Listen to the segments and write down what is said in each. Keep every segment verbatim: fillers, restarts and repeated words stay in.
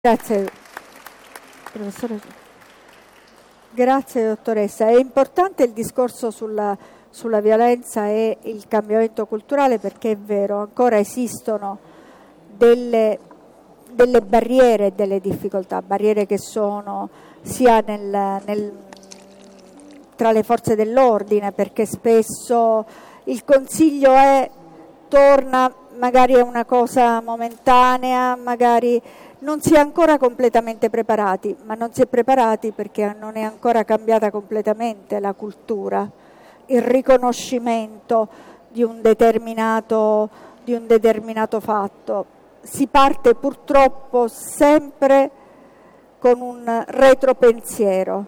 Grazie, professore. Grazie, dottoressa. È importante il discorso sulla, sulla violenza e il cambiamento culturale, perché è vero, ancora esistono delle, delle barriere e delle difficoltà, barriere che sono sia nel, nel, tra le forze dell'ordine, perché spesso il consiglio è torna, magari è una cosa momentanea, magari non si è ancora completamente preparati, ma non si è preparati perché non è ancora cambiata completamente la cultura, il riconoscimento di un determinato, di un determinato fatto. Si parte purtroppo sempre con un retropensiero.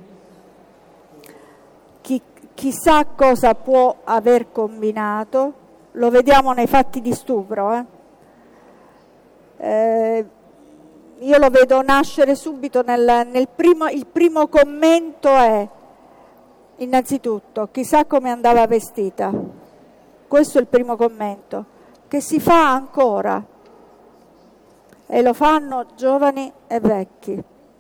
Chi, chissà cosa può aver combinato, lo vediamo nei fatti di stupro, eh? Eh, io lo vedo nascere subito nel, nel primo, il primo commento è innanzitutto chissà come andava vestita, questo è il primo commento che si fa ancora e lo fanno giovani e vecchi.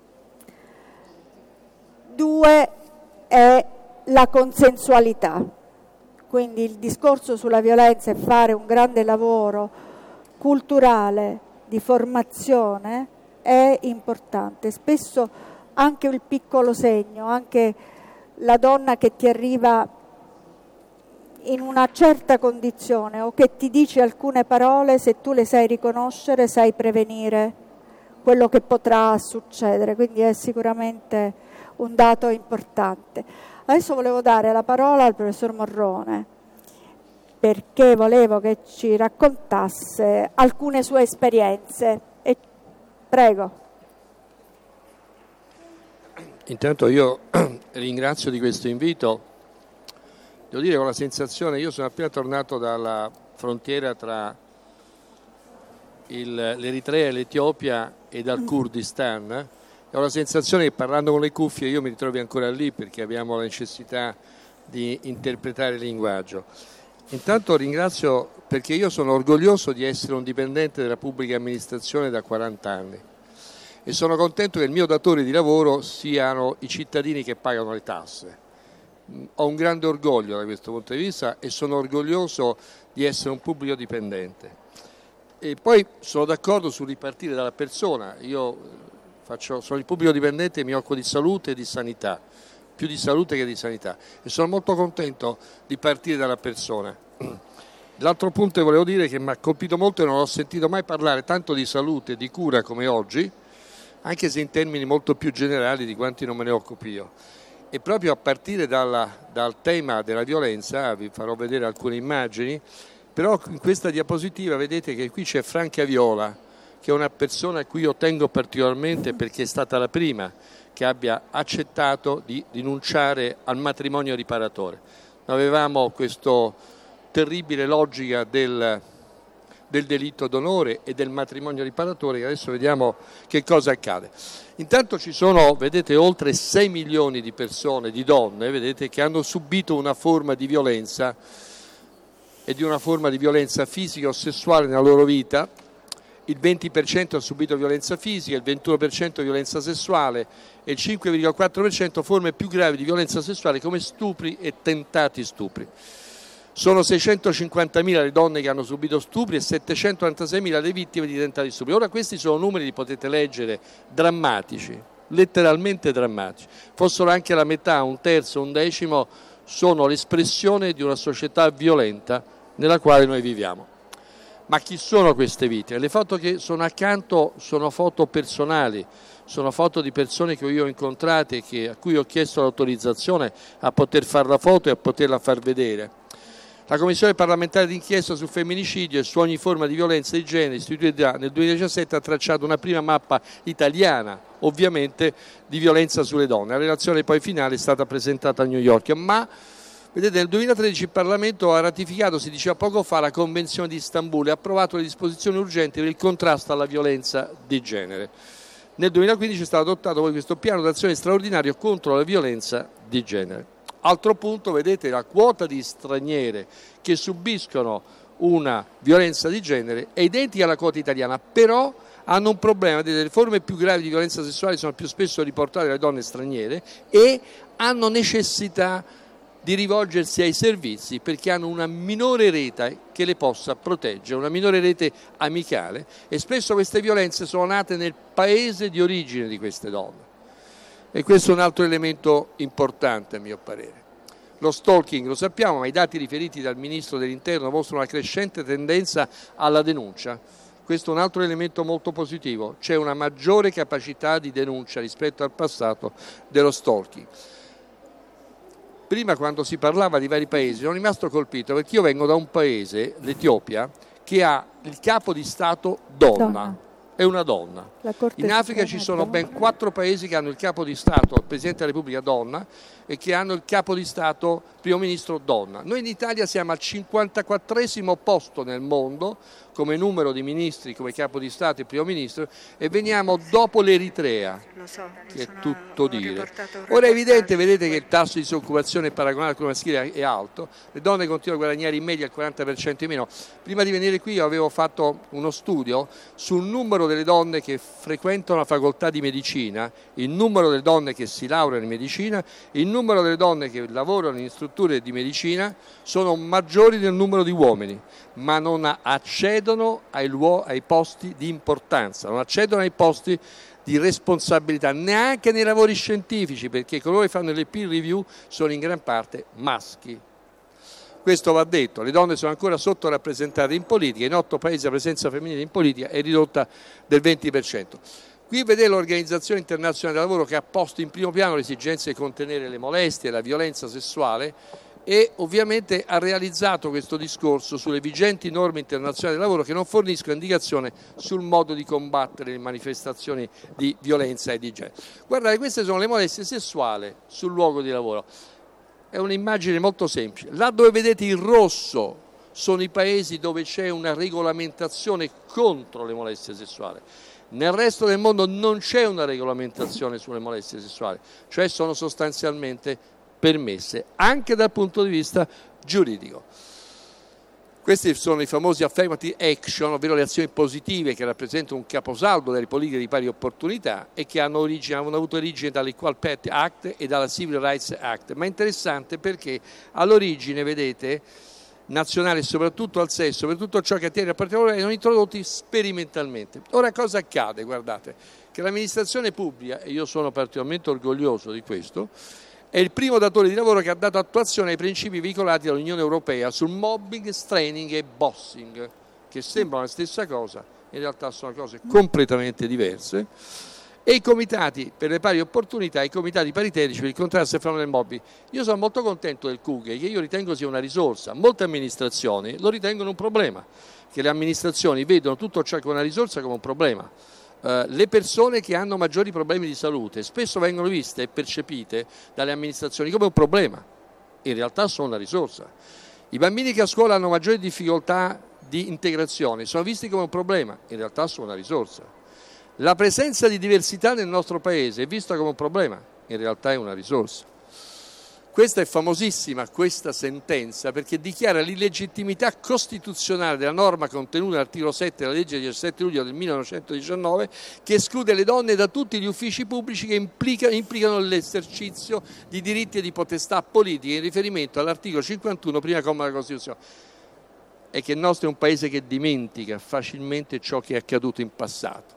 Due è la consensualità, quindi il discorso sulla violenza è fare un grande lavoro culturale di formazione è importante. Spesso anche il piccolo segno, anche la donna che ti arriva in una certa condizione o che ti dice alcune parole, se tu le sai riconoscere, sai prevenire quello che potrà succedere, quindi è sicuramente un dato importante. Adesso volevo dare la parola al professor Morrone, perché volevo che ci raccontasse alcune sue esperienze. E prego. Intanto io ringrazio di questo invito. Devo dire con la sensazione, io sono appena tornato dalla frontiera tra il, l'Eritrea e l'Etiopia e dal Kurdistan, e ho la sensazione che parlando con le cuffie io mi ritrovi ancora lì, perché abbiamo la necessità di interpretare il linguaggio. Intanto ringrazio perché io sono orgoglioso di essere un dipendente della pubblica amministrazione da quaranta anni e sono contento che il mio datore di lavoro siano i cittadini che pagano le tasse. Ho un grande orgoglio da questo punto di vista e sono orgoglioso di essere un pubblico dipendente. E poi sono d'accordo sul ripartire dalla persona. Io faccio, sono il pubblico dipendente e mi occupo di salute e di sanità, più di salute che di sanità, e sono molto contento di partire dalla persona. L'altro punto che volevo dire, che mi ha colpito molto e non ho sentito mai parlare tanto di salute e di cura come oggi, anche se in termini molto più generali di quanti non me ne occupi io. E proprio a partire dalla, dal tema della violenza, vi farò vedere alcune immagini, però in questa diapositiva vedete che qui c'è Franca Viola, che è una persona a cui io tengo particolarmente perché è stata la prima che abbia accettato di rinunciare al matrimonio riparatore. Avevamo questa terribile logica del, del delitto d'onore e del matrimonio riparatore, che adesso vediamo che cosa accade. Intanto ci sono, vedete, oltre sei milioni di persone, di donne, vedete, che hanno subito una forma di violenza e di una forma di violenza fisica o sessuale nella loro vita. Il venti per cento ha subito violenza fisica, il ventuno per cento violenza sessuale e il cinque virgola quattro per cento forme più gravi di violenza sessuale come stupri e tentati stupri. Sono seicentocinquantamila le donne che hanno subito stupri e settecentonovantaseimila le vittime di tentati stupri. Ora questi sono numeri, li potete leggere, drammatici, letteralmente drammatici. Fossero anche la metà, un terzo, un decimo, sono l'espressione di una società violenta nella quale noi viviamo. Ma chi sono queste vittime? Le foto che sono accanto sono foto personali, sono foto di persone che io ho incontrate, che, a cui ho chiesto l'autorizzazione a poter fare la foto e a poterla far vedere. La Commissione parlamentare d'inchiesta sul femminicidio e su ogni forma di violenza di genere, istituita nel duemiladiciassette, ha tracciato una prima mappa italiana, ovviamente, di violenza sulle donne. La relazione poi finale è stata presentata a New York, ma vedete, nel duemilatredici il Parlamento ha ratificato, si diceva poco fa, la Convenzione di Istanbul e ha approvato le disposizioni urgenti per il contrasto alla violenza di genere. Nel duemilaquindici è stato adottato poi questo piano d'azione straordinario contro la violenza di genere. Altro punto, vedete, la quota di straniere che subiscono una violenza di genere è identica alla quota italiana, però hanno un problema, le forme più gravi di violenza sessuale sono più spesso riportate dalle donne straniere e hanno necessità di rivolgersi ai servizi perché hanno una minore rete che le possa proteggere, una minore rete amicale, e spesso queste violenze sono nate nel paese di origine di queste donne. E questo è un altro elemento importante a mio parere. Lo stalking lo sappiamo, ma i dati riferiti dal Ministro dell'Interno mostrano una crescente tendenza alla denuncia. Questo è un altro elemento molto positivo, c'è una maggiore capacità di denuncia rispetto al passato dello stalking. Prima, quando si parlava di vari paesi, sono rimasto colpito perché io vengo da un paese, l'Etiopia, che ha il capo di Stato donna, donna. È una donna. In Africa ci sono ben quattro paesi che hanno il capo di Stato, il Presidente della Repubblica donna, e che hanno il capo di Stato, primo ministro donna. Noi in Italia siamo al cinquantaquattresimo posto nel mondo come numero di ministri, come capo di Stato e primo ministro, e veniamo dopo l'Eritrea, lo so, che è tutto dire. Ora è evidente, vedete che il tasso di disoccupazione paragonato a quello maschile è alto, le donne continuano a guadagnare in media il quaranta per cento in meno. Prima di venire qui io avevo fatto uno studio sul numero delle donne che frequentano la facoltà di medicina, il numero delle donne che si laureano in medicina, il numero delle donne che lavorano in strutture di medicina sono maggiori del numero di uomini, ma non accedono ai, luo- ai posti di importanza, non accedono ai posti di responsabilità, neanche nei lavori scientifici, perché coloro che fanno le peer review sono in gran parte maschi. Questo va detto, le donne sono ancora sottorappresentate in politica, in otto paesi la presenza femminile in politica è ridotta del venti per cento. Qui vedete l'Organizzazione Internazionale del Lavoro che ha posto in primo piano l'esigenza di contenere le molestie e la violenza sessuale e ovviamente ha realizzato questo discorso sulle vigenti norme internazionali del lavoro che non forniscono indicazione sul modo di combattere le manifestazioni di violenza e di genere. Guardate, queste sono le molestie sessuali sul luogo di lavoro. È un'immagine molto semplice. Là dove vedete il rosso sono i paesi dove c'è una regolamentazione contro le molestie sessuali. Nel resto del mondo non c'è una regolamentazione sulle molestie sessuali, cioè sono sostanzialmente permesse anche dal punto di vista giuridico. Questi sono i famosi affirmative action, ovvero le azioni positive che rappresentano un caposaldo delle politiche di pari opportunità e che hanno, origine, hanno avuto origine dall'Equal Pay Act e dalla Civil Rights Act. Ma è interessante perché all'origine, vedete, nazionale, soprattutto al sesso, per tutto ciò che attiene al particolare, sono introdotti sperimentalmente. Ora cosa accade? Guardate, che l'amministrazione pubblica, e io sono particolarmente orgoglioso di questo, è il primo datore di lavoro che ha dato attuazione ai principi veicolati dall'Unione Europea sul mobbing, straining e bossing, che sembrano la stessa cosa, in realtà sono cose completamente diverse, e i comitati per le pari opportunità, i comitati paritetici per il contrasto al fenomeno del mobbing. Io sono molto contento del C U G E, che io ritengo sia una risorsa. Molte amministrazioni lo ritengono un problema, che le amministrazioni vedono tutto ciò che è una risorsa come un problema. Uh, le persone che hanno maggiori problemi di salute spesso vengono viste e percepite dalle amministrazioni come un problema, in realtà sono una risorsa. I bambini che a scuola hanno maggiori difficoltà di integrazione sono visti come un problema, in realtà sono una risorsa. La presenza di diversità nel nostro paese è vista come un problema, in realtà è una risorsa. Questa è famosissima, questa sentenza, perché dichiara l'illegittimità costituzionale della norma contenuta nell'articolo sette della legge del diciassette luglio del millenovecentodiciannove che esclude le donne da tutti gli uffici pubblici che implica, implicano l'esercizio di diritti e di potestà politiche in riferimento all'articolo cinquantuno, prima comma della Costituzione. È che il nostro è un paese che dimentica facilmente ciò che è accaduto in passato.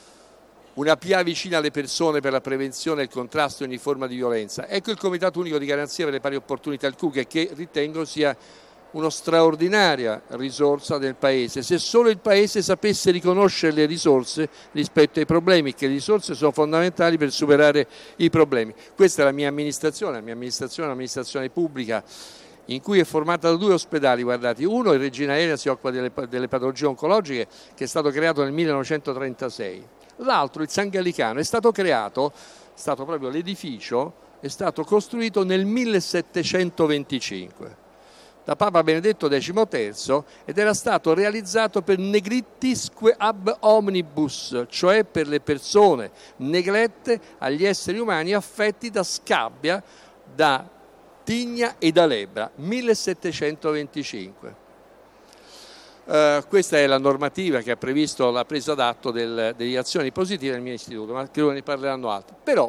Una P A vicina alle persone per la prevenzione e il contrasto di ogni forma di violenza. Ecco il Comitato Unico di Garanzia per le Pari Opportunità, il C U G E, che ritengo sia una straordinaria risorsa del Paese. Se solo il Paese sapesse riconoscere le risorse rispetto ai problemi, che le risorse sono fondamentali per superare i problemi. Questa è la mia amministrazione, la mia amministrazione è un'amministrazione pubblica in cui è formata da due ospedali, guardate, uno il Regina Elena, si occupa delle, delle patologie oncologiche, che è stato creato nel millenovecentotrentasei. L'altro, il San Gallicano, è stato creato, è stato proprio l'edificio, è stato costruito nel millesettecentoventicinque da Papa Benedetto diciotto ed era stato realizzato per negrittisque ab omnibus, cioè per le persone neglette agli esseri umani affetti da scabbia, da tigna e da lebbra, millesettecentoventicinque. Uh, questa è la normativa che ha previsto la presa d'atto del, delle azioni positive del mio istituto, ma credo ne parleranno altri. Però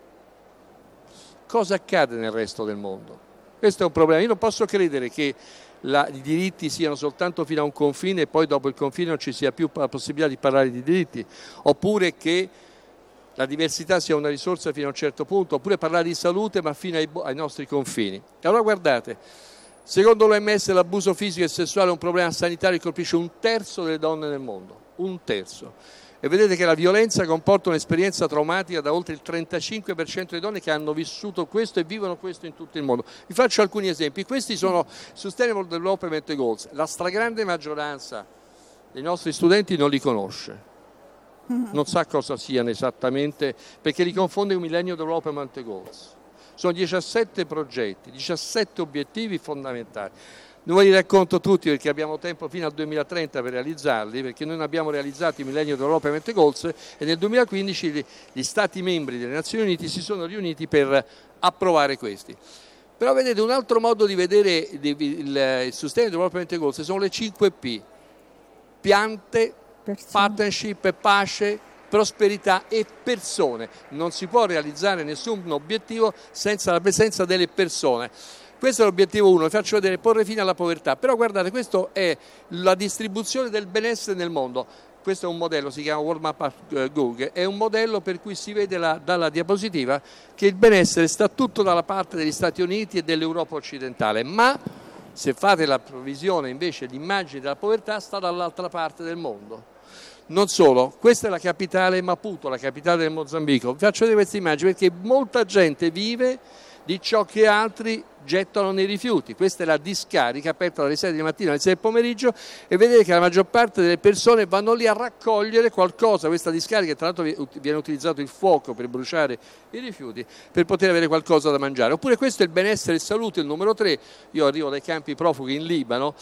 cosa accade nel resto del mondo? Questo è un problema. Io non posso credere che la, i diritti siano soltanto fino a un confine e poi dopo il confine non ci sia più la possibilità di parlare di diritti, oppure che la diversità sia una risorsa fino a un certo punto, oppure parlare di salute ma fino ai, ai nostri confini. Allora guardate, secondo l'O M S l'abuso fisico e sessuale è un problema sanitario che colpisce un terzo delle donne nel mondo, un terzo. E vedete che la violenza comporta un'esperienza traumatica da oltre il trentacinque per cento delle donne che hanno vissuto questo e vivono questo in tutto il mondo. Vi faccio alcuni esempi. Questi sono Sustainable Development Goals. La stragrande maggioranza dei nostri studenti non li conosce. Non sa cosa siano esattamente, perché li confonde con Millennium Development Goals. Sono diciassette progetti, diciassette obiettivi fondamentali. Non ve li racconto tutti perché abbiamo tempo fino al duemilatrenta per realizzarli, perché noi non abbiamo realizzato i Millennium Development Goals e nel duemilaquindici gli Stati membri delle Nazioni Unite si sono riuniti per approvare questi. Però vedete, un altro modo di vedere il Sustainable Development Goals sono le cinque P: piante, partnership, pace, prosperità e persone. Non si può realizzare nessun obiettivo senza la presenza delle persone. Questo è l'obiettivo uno, vi faccio vedere, porre fine alla povertà. Però guardate, questo è la distribuzione del benessere nel mondo. Questo è un modello, si chiama World Map Google, è un modello per cui si vede la, dalla diapositiva che il benessere sta tutto dalla parte degli Stati Uniti e dell'Europa occidentale, ma se fate la provisione invece di immagini della povertà sta dall'altra parte del mondo. Non solo, questa è la capitale Maputo, la capitale del Mozambico. Vi faccio vedere queste immagini perché molta gente vive di ciò che altri gettano nei rifiuti. Questa è la discarica aperta dalle sei di mattina alle sei del pomeriggio e vedete che la maggior parte delle persone vanno lì a raccogliere qualcosa. Questa discarica, tra l'altro, viene utilizzato il fuoco per bruciare i rifiuti per poter avere qualcosa da mangiare. Oppure questo è il benessere e salute, il numero tre. Io arrivo dai campi profughi in Libano.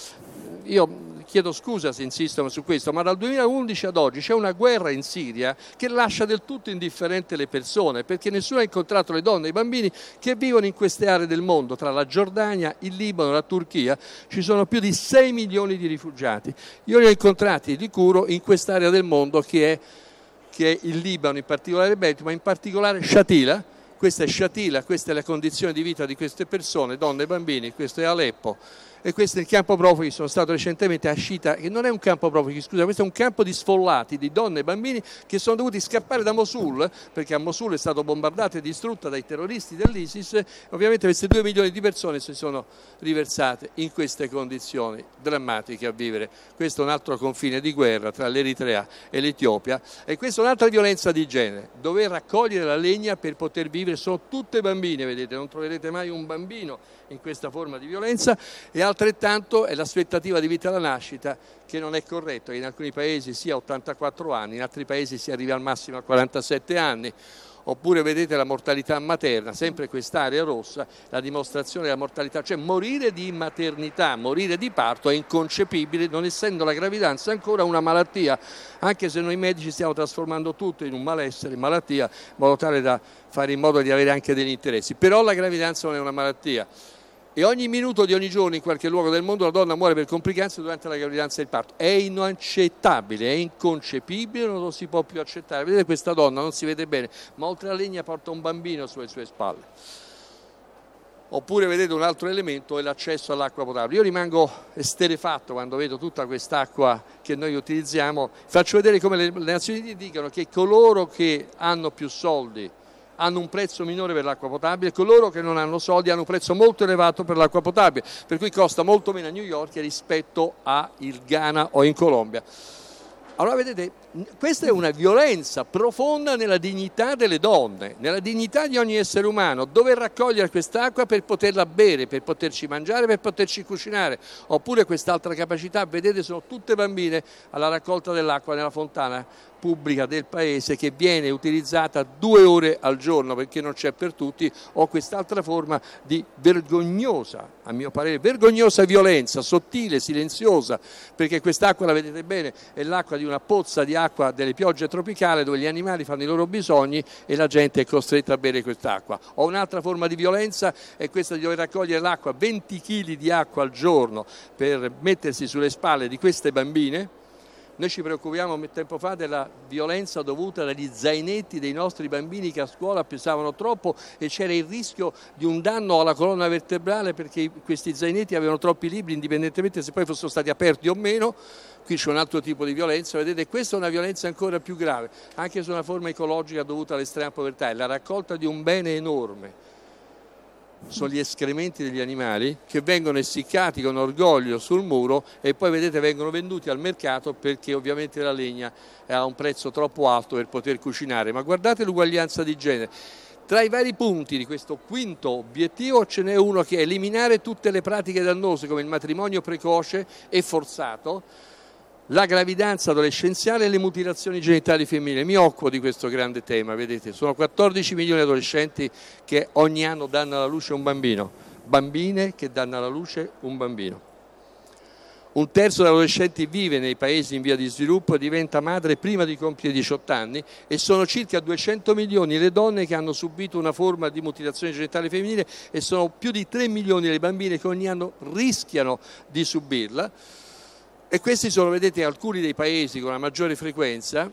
Io chiedo scusa se insistono su questo, ma dal duemilaundici ad oggi c'è una guerra in Siria che lascia del tutto indifferente le persone, perché nessuno ha incontrato le donne e i bambini che vivono in queste aree del mondo. Tra la Giordania, il Libano e la Turchia ci sono più di sei milioni di rifugiati. Io li ho incontrati di Curo in quest'area del mondo che è, che è il Libano, in particolare Beirut, ma in particolare Shatila. Questa è Shatila, questa è la condizione di vita di queste persone, donne e bambini, questo è Aleppo. E questo è il campo profughi. Sono stato recentemente a Shita, che non è un campo profughi, scusa, questo è un campo di sfollati, di donne e bambini che sono dovuti scappare da Mosul, perché a Mosul è stato bombardata e distrutta dai terroristi dell'ISIS. Ovviamente queste due milioni di persone si sono riversate in queste condizioni drammatiche a vivere. Questo è un altro confine di guerra tra l'Eritrea e l'Etiopia, e questa è un'altra violenza di genere, dover raccogliere la legna per poter vivere. Sono tutte bambine, vedete, non troverete mai un bambino in questa forma di violenza, e altrettanto è l'aspettativa di vita alla nascita, che non è corretto, che in alcuni paesi sia ottantaquattro anni, in altri paesi si arriva al massimo a quarantasette anni. Oppure vedete la mortalità materna, sempre quest'area rossa, la dimostrazione della mortalità, cioè morire di maternità, morire di parto è inconcepibile, non essendo la gravidanza ancora una malattia, anche se noi medici stiamo trasformando tutto in un malessere, in malattia, in modo tale da fare in modo di avere anche degli interessi. Però la gravidanza non è una malattia. E ogni minuto di ogni giorno in qualche luogo del mondo la donna muore per complicanze durante la gravidanza e il parto. È inaccettabile, è inconcepibile, non lo si può più accettare. Vedete, questa donna non si vede bene, ma oltre alla legna porta un bambino sulle sue spalle. Oppure vedete, un altro elemento è l'accesso all'acqua potabile. Io rimango esterrefatto quando vedo tutta quest'acqua che noi utilizziamo. Faccio vedere come le, le Nazioni Unite dicono che coloro che hanno più soldi hanno un prezzo minore per l'acqua potabile, coloro che non hanno soldi hanno un prezzo molto elevato per l'acqua potabile, per cui costa molto meno a New York rispetto a il Ghana o in Colombia. Allora vedete, questa è una violenza profonda nella dignità delle donne, nella dignità di ogni essere umano, dover raccogliere quest'acqua per poterla bere, per poterci mangiare, per poterci cucinare. Oppure quest'altra capacità, vedete, sono tutte bambine alla raccolta dell'acqua nella fontana pubblica del paese che viene utilizzata due ore al giorno perché non c'è per tutti, o quest'altra forma di vergognosa, a mio parere, vergognosa violenza, sottile, silenziosa, perché quest'acqua, la vedete bene, è l'acqua di una pozza di acqua delle piogge tropicali dove gli animali fanno i loro bisogni e la gente è costretta a bere quest'acqua. O un'altra forma di violenza è questa di dover raccogliere l'acqua, venti chili di acqua al giorno per mettersi sulle spalle di queste bambine. Noi ci preoccupiamo tempo fa della violenza dovuta dagli zainetti dei nostri bambini che a scuola pesavano troppo e c'era il rischio di un danno alla colonna vertebrale perché questi zainetti avevano troppi libri, indipendentemente se poi fossero stati aperti o meno. Qui c'è un altro tipo di violenza, vedete, questa è una violenza ancora più grave, anche su una forma ecologica dovuta all'estrema povertà, è la raccolta di un bene enorme. Sono gli escrementi degli animali che vengono essiccati con orgoglio sul muro e poi vedete vengono venduti al mercato perché ovviamente la legna è a un prezzo troppo alto per poter cucinare. Ma guardate l'uguaglianza di genere. Tra i vari punti di questo quinto obiettivo ce n'è uno che è eliminare tutte le pratiche dannose come il matrimonio precoce e forzato, la gravidanza adolescenziale e le mutilazioni genitali femminili. Mi occupo di questo grande tema, vedete, sono quattordici milioni di adolescenti che ogni anno danno alla luce un bambino, bambine che danno alla luce un bambino. Un terzo degli adolescenti vive nei paesi in via di sviluppo e diventa madre prima di compiere diciotto anni e sono circa duecento milioni le donne che hanno subito una forma di mutilazione genitale femminile e sono più di tre milioni le bambine che ogni anno rischiano di subirla. E questi sono, vedete, alcuni dei paesi con la maggiore frequenza.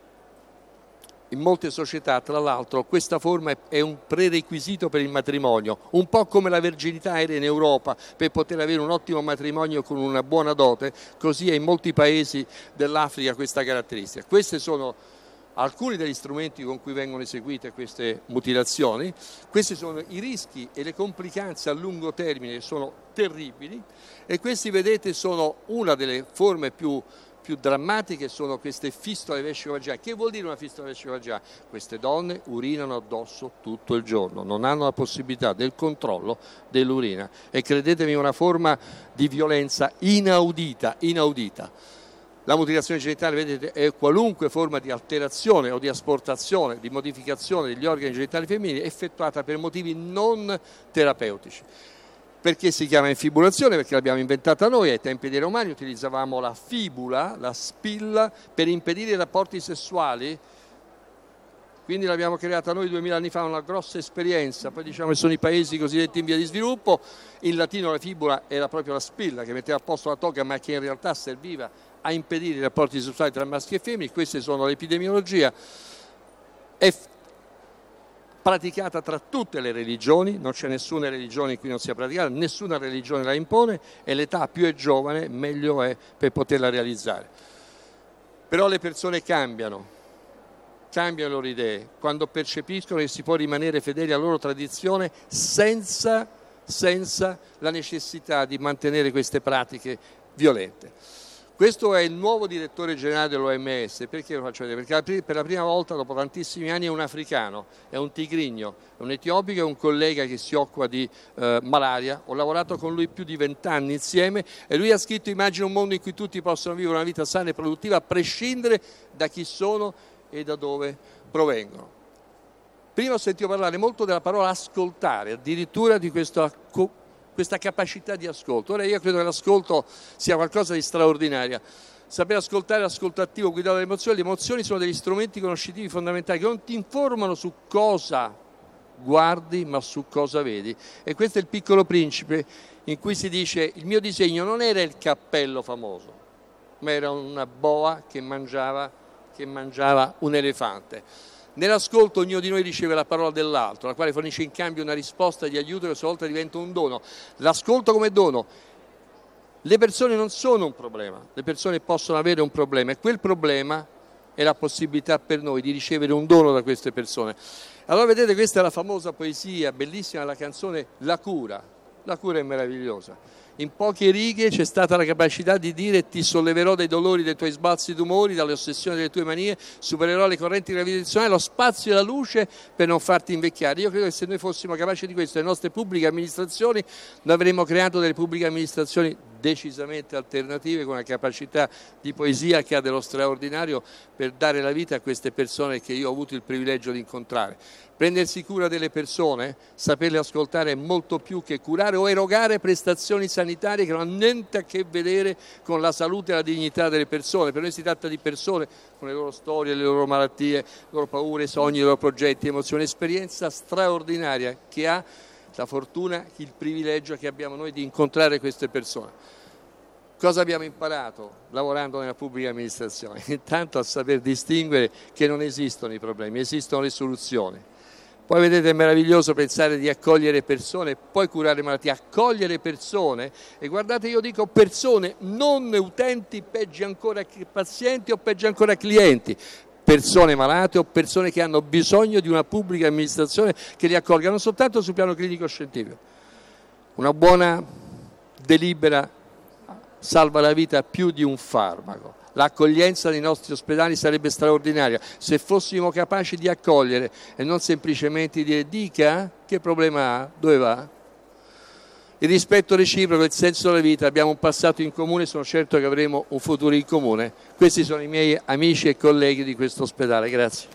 In molte società, tra l'altro, questa forma è un prerequisito per il matrimonio, un po' come la verginità era in Europa per poter avere un ottimo matrimonio con una buona dote, così è in molti paesi dell'Africa questa caratteristica. Questi sono alcuni degli strumenti con cui vengono eseguite queste mutilazioni, questi sono i rischi e le complicanze a lungo termine che sono terribili e questi, vedete, sono una delle forme più, più drammatiche, sono queste fistole vescico-vaginali. Che vuol dire una fistola vescico-vaginale? Queste donne urinano addosso tutto il giorno, non hanno la possibilità del controllo dell'urina e credetemi è una forma di violenza inaudita, inaudita. La mutilazione genitale, vedete, è qualunque forma di alterazione o di asportazione, di modificazione degli organi genitali femminili effettuata per motivi non terapeutici. Perché si chiama infibulazione? Perché l'abbiamo inventata noi, ai tempi dei Romani utilizzavamo la fibula, la spilla, per impedire i rapporti sessuali, quindi l'abbiamo creata noi duemila anni fa, una grossa esperienza, poi diciamo che sono i paesi cosiddetti in via di sviluppo, in latino la fibula era proprio la spilla che metteva a posto la toga ma che in realtà serviva a impedire i rapporti sessuali tra maschi e femmine. Queste sono l'epidemiologia, è praticata tra tutte le religioni, non c'è nessuna religione in cui non sia praticata, nessuna religione la impone e l'età più è giovane meglio è per poterla realizzare. Però le persone cambiano, cambiano le loro idee quando percepiscono che si può rimanere fedeli alla loro tradizione senza, senza la necessità di mantenere queste pratiche violente. Questo è il nuovo direttore generale dell'O M S, perché lo faccio vedere? Perché per la prima volta dopo tantissimi anni è un africano, è un tigrigno, è un etiopico, è un collega che si occupa di eh, malaria, ho lavorato con lui più di vent'anni insieme e lui ha scritto Immagina un mondo in cui tutti possono vivere una vita sana e produttiva a prescindere da chi sono e da dove provengono. Prima ho sentito parlare molto della parola ascoltare, addirittura di questa questa capacità di ascolto. Ora io credo che l'ascolto sia qualcosa di straordinario. Saper ascoltare, l'ascolto attivo guidato dalle emozioni, le emozioni sono degli strumenti conoscitivi fondamentali che non ti informano su cosa guardi ma su cosa vedi. E questo è il Piccolo Principe in cui si dice il mio disegno non era il cappello famoso, ma era una boa che mangiava, che mangiava un elefante. Nell'ascolto ognuno di noi riceve la parola dell'altro, la quale fornisce in cambio una risposta di aiuto che a sua volta diventa un dono. L'ascolto come dono. Le persone non sono un problema, le persone possono avere un problema e quel problema è la possibilità per noi di ricevere un dono da queste persone. Allora vedete, questa è la famosa poesia bellissima, la canzone La cura. La cura è meravigliosa. In poche righe c'è stata la capacità di dire ti solleverò dai dolori dei tuoi sbalzi d'umori, dalle ossessioni delle tue manie, supererò le correnti gravitazionali, lo spazio e la luce per non farti invecchiare. Io credo che se noi fossimo capaci di questo, le nostre pubbliche amministrazioni, noi avremmo creato delle pubbliche amministrazioni decisamente alternative, con una capacità di poesia che ha dello straordinario per dare la vita a queste persone che io ho avuto il privilegio di incontrare. Prendersi cura delle persone, saperle ascoltare è molto più che curare o erogare prestazioni sanitarie che non hanno niente a che vedere con la salute e la dignità delle persone. Per noi si tratta di persone con le loro storie, le loro malattie, le loro paure, i sogni, i loro progetti, emozioni, esperienza straordinaria che ha la fortuna, il privilegio che abbiamo noi di incontrare queste persone. Cosa abbiamo imparato lavorando nella pubblica amministrazione? Intanto a saper distinguere che non esistono i problemi, esistono le soluzioni. Poi vedete, è meraviglioso pensare di accogliere persone e poi curare malattie. Accogliere persone, e guardate, io dico persone, non utenti, peggio ancora pazienti o peggio ancora clienti. Persone malate o persone che hanno bisogno di una pubblica amministrazione che li accolga, non soltanto sul piano clinico-scientifico. Una buona delibera salva la vita più di un farmaco. L'accoglienza nei nostri ospedali sarebbe straordinaria se fossimo capaci di accogliere e non semplicemente dire dica che problema ha, dove va. Il rispetto reciproco, il senso della vita, abbiamo un passato in comune, sono certo che avremo un futuro in comune. Questi sono i miei amici e colleghi di questo ospedale, grazie.